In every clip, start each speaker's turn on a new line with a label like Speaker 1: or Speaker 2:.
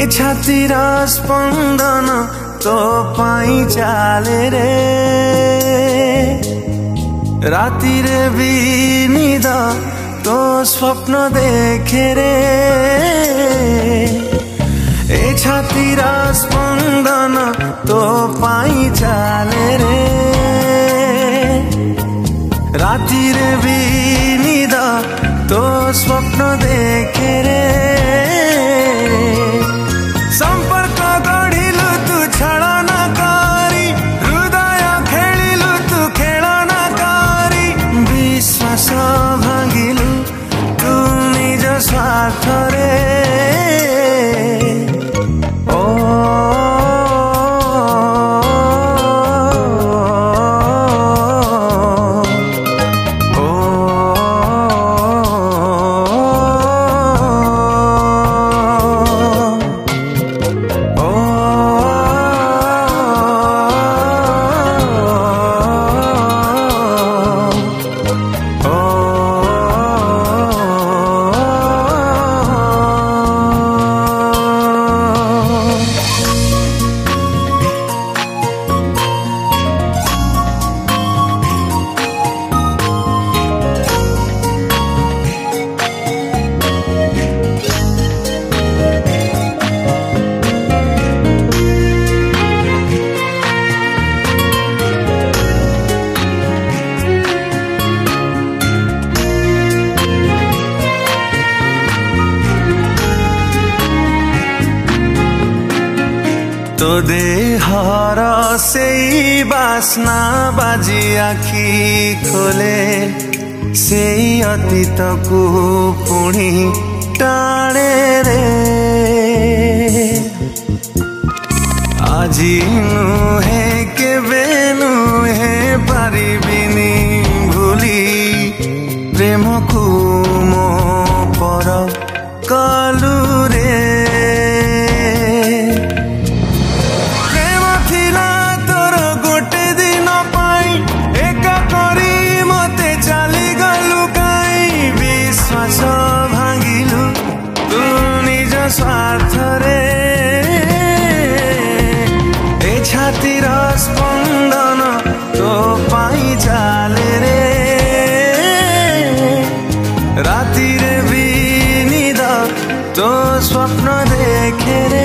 Speaker 1: छातीर स्पंदन तो पाई चाले रे राति रे भी निद तो स्वप्न देखे रे ए छातीर स्पंदन तो पाई चाले रे राति रे भी निद तो स्वप्न देखे रे संपर्क गढ़िलु तू छलना करी हृदय खेलिलु तू खेलना करी विश्वास भांगिलु तू निज स्वार्थ रे तो देहर से बासना बाजी आखि खोले से अतीत को पुणी टाणे रे आजी नुहे केबे नुहे पारिबिनी भूली प्रेम को मो पर कलु रे स्वार्थ रे ए छातीर स्पंदन तो पाई चाले रे राति रे भी निद तो स्वप्न देखे रे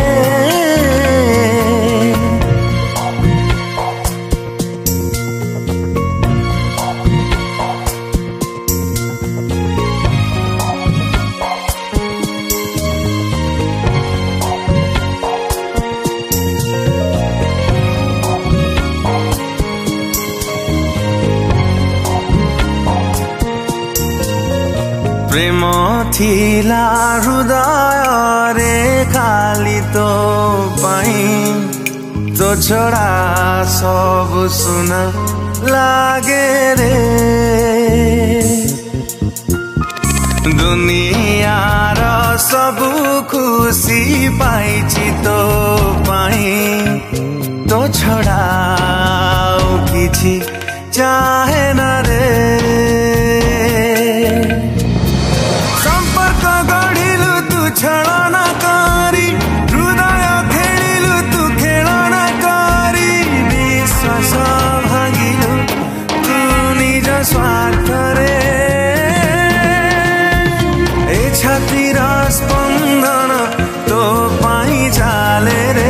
Speaker 1: प्रेम थिला हृदय रे खाली तो पाई तो छड़ा सब सुना लागे रे दुनियार सब खुशी पाई तो पाई तो छड़ा किछि चाहे न रे छलना करी हृदय खेलिलु तू खेलना करी विश्वास भांगिलु तू निज स्वार्थ रे ए छातीर स्पंदन तो पाई चाले रे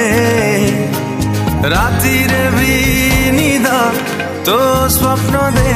Speaker 1: राति रे भी निद तो स्वप्न दे